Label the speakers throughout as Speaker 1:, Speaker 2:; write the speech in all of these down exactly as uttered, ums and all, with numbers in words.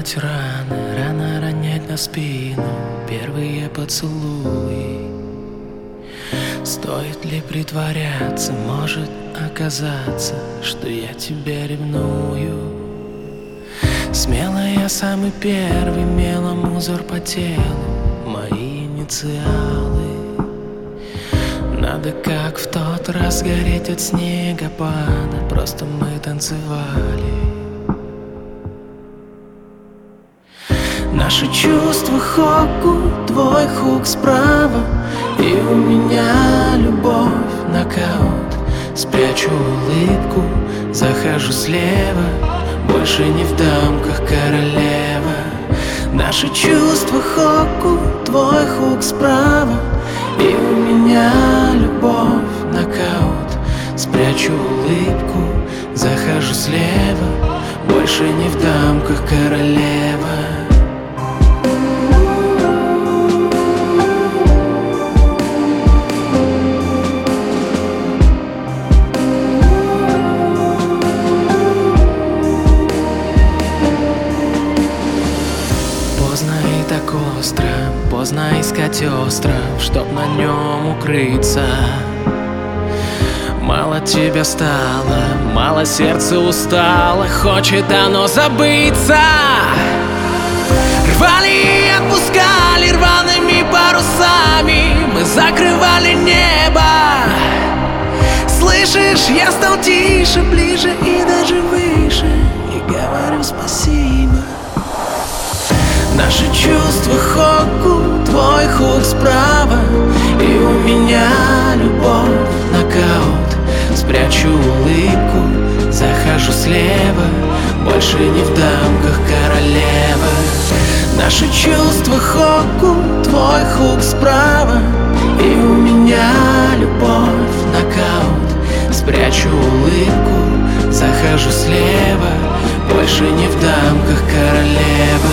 Speaker 1: заживать раны, рано ронять на спину первые поцелуи. Стоит ли притворяться, может оказаться, что я тебя ревную. Смело я самый первый, мелом узор по телу, мои инициалы. Надо как в тот раз гореть от снегопада, просто мы танцевали. Наши чувства хоку, твой хук справа, и у меня любовь, нокаут. Спрячу улыбку, захожу слева, больше не в дамках королева. Наши чувства хоку, твой хук справа, и у меня любовь, нокаут. Спрячу улыбку, захожу слева, больше не в дамках королева. Поздно и так остро, поздно искать остров, чтоб на нем укрыться. Мало тебя стало, мало сердце устало, хочет оно забыться. Рвали и отпускали рваными парусами, мы закрывали небо. Слышишь, я стал тише, ближе и даже выше, и говорю спасибо. Наши чувства хоку, твой хук справа, и у меня любовь, нокаут. Спрячу улыбку, захожу слева, больше не в дамках королева. Наши чувства хоку, твой хук справа, и у меня любовь, нокаут. Спрячу улыбку, захожу слева, больше не в дамках королева.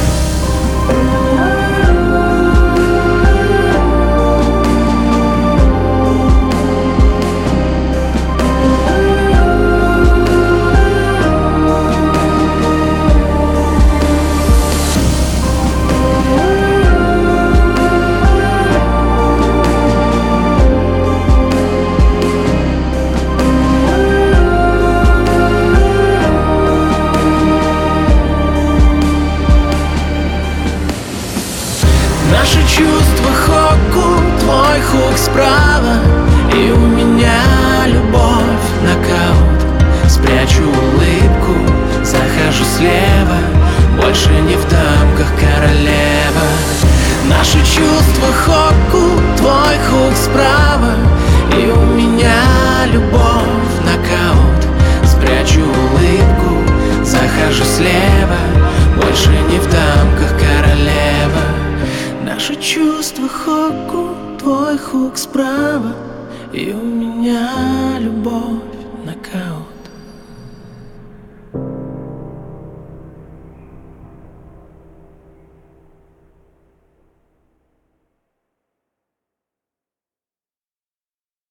Speaker 1: Наши чувства хоку, твой хук справа, и у меня любовь, нокаут. Спрячу улыбку, захожу слева, больше не в дамках королева. Наши чувства хоку, твой хук справа, и у меня любовь, нокаут. Спрячу улыбку, захожу слева, больше не в дамках королева. Наши чувства хоку, твой хук справа, и у меня любовь, нокаут.